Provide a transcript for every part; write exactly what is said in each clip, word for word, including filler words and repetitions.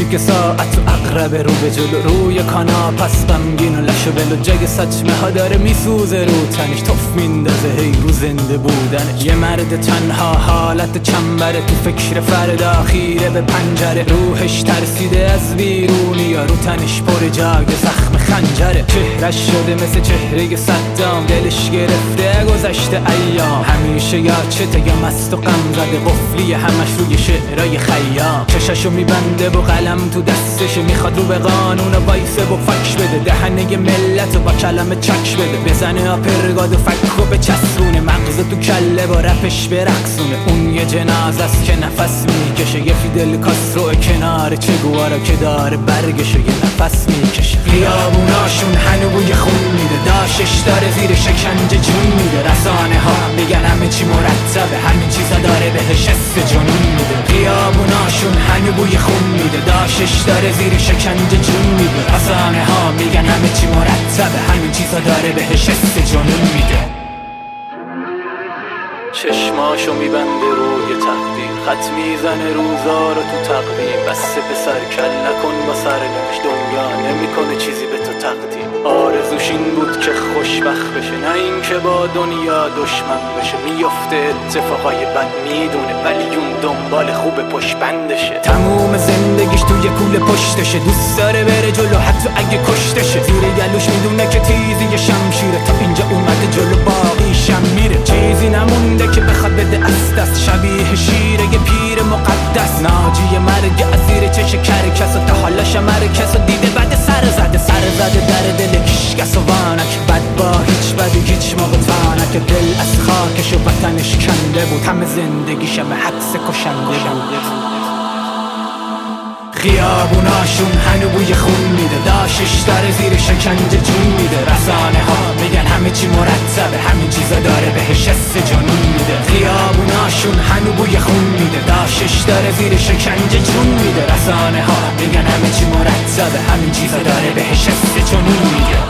که ساعت و اقرب رو به جلو روی کانا پس غمگین و لش و بلو جای سچمه ها داره میسوزه رو تنش توف میندازه هی رو زنده بودنش. یه مرد تنها حالت چنبره تو فکر فردا خیره به پنجره روحش ترسیده از بیرونی یا رو تنش پر جاگ زخم خنجره. چهرش شده مثل چهره صدام دلش گرفته گذشته ایام همیشه یا چته یا مست و غم زده قفلی همش روی شعرهای خیام. چششو میبنده و قلم تو دستشه میخواد رو به قانون و وایسه و فکش بده دهنه ملت و با کلمه چکش بده بزنه آپرگاد و فک و به چسبونه مغز تو کله با رپش برقصونه. اون یه جناز است که نفس میکشه یه فیدل کاسترو کنار چگوارا که داره برگشه یه نفس میکشه. خیابوناشون هنو بوی خون میده داشش داره زیر شکنجه جون میده. رسانه ها میگن همه چی مرتبه همین چیزا داره بهش حس جنون میده. خیابوناشون هنو بوی خون میده داشش داره زیر شکنجه جون میده. رسانه ها میگن همه چی مرتبه همین چیزا داره بهش حس جنون میده. چشماشو میبنده روی تقدیر خط میزنه روزا رو تو تقویم بسته به سر کل نکن با سرنوشت دنیا نمیکنه چیزی به تو تقدیم. آرزوش این بود که خوشبخت بشه نه این که با دنیا دشمن بشه. میفته اتفاقای بد میدونه ولی اون دنبال خوب پشت بندشه. تموم زندگیش توی کوله پشتشه دوست داره بره جلو حتی اگه کشتشه. زیر گلوش میدونه که تیزی شمشیره تا اینجا اومده جلو باقیشم میره. چیزی نمونده که بخواد بده از دست شبیه شیره یه پیر مقدس. ناجی مرگ از زیر چش کرکس و تا حالا شمرکس و دیده بعد سر زده سر زده در دل کشکس و وانک بد با هیچ بدی هیچ موقع تانک. دل از خاکش و وطنش کنده بود همه زندگیش همه حدس کشنده بود. خیابوناشون هنو بوی خون میده داشش داره زیر شکنجه جون میده. رسانه ها میگن همه چی مرتبه همین چیزا داره بهش حس جنون میده. خیابوناشون هنو بوی خون میده داشش داره زیر شکنجه جون میده. رسانه ها میگن همه چی مرتبه همین چیزا داره بهش حس جنون میده.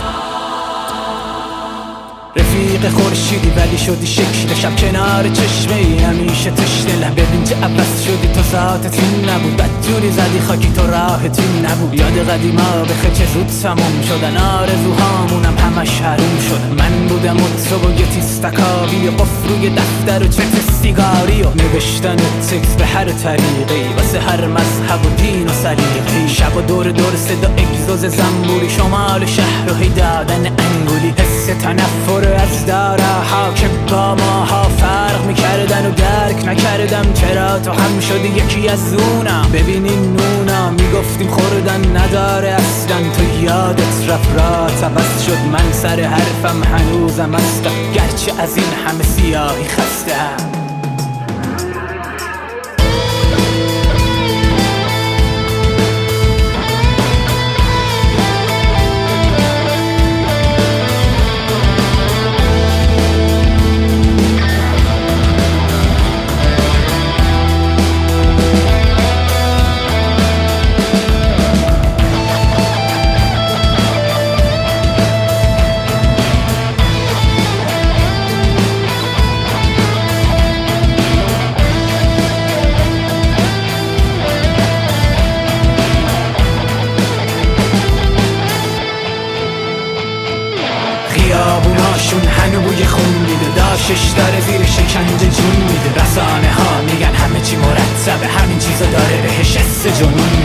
رفیق خورشیدی ولی شدی شکل شب کنار چشمه ای همیشه تشنه له. ببین چه عباس شدی تو ذاتت این نبود بدجوری زدی خاکی تو راحت این نبود. یاد قدیما بخه چه زود تموم شدن آرزوهامونم همش حروم شدن. من بودم و تو و یه تیستکاوی و قفل روی دفتر و چت سیگاری و نوشتن تکس به هر طریقی واسه هر مذهب و دین و سلیقه‌ای. شب و دور دور صدا اگزوز زنبوری شمال شهر و هی دادن انگولی. حس تنفر از داره ها که با ماها فرق میکردن و درک نکردم چرا تو هم شدی یکی از اونم. ببینین نونا میگفتیم خوردن نداره اصلا تو یادت رفت رات عوض شد. من سر حرفم هنوزم هستم گرچه از این همه سیاهی خستم. خیابوناشون هنو بوی خون میده داشش داره زیر شکنجه جون میده. رسانه ها میگن همه چی مرتبه همین چیزا داره بهش حس جنون